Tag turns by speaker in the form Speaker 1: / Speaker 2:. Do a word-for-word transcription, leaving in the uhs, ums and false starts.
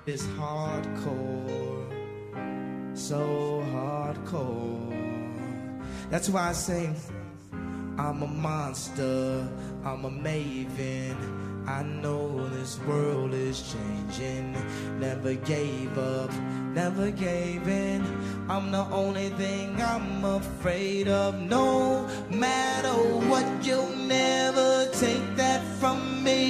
Speaker 1: is hardcore, so hardcore. That's why I say I'm a monster, I'm a maven. I know this world is changing. Never gave up, never gave in. I'm the only thing I'm afraid of. No matter what, you'll never take that from me.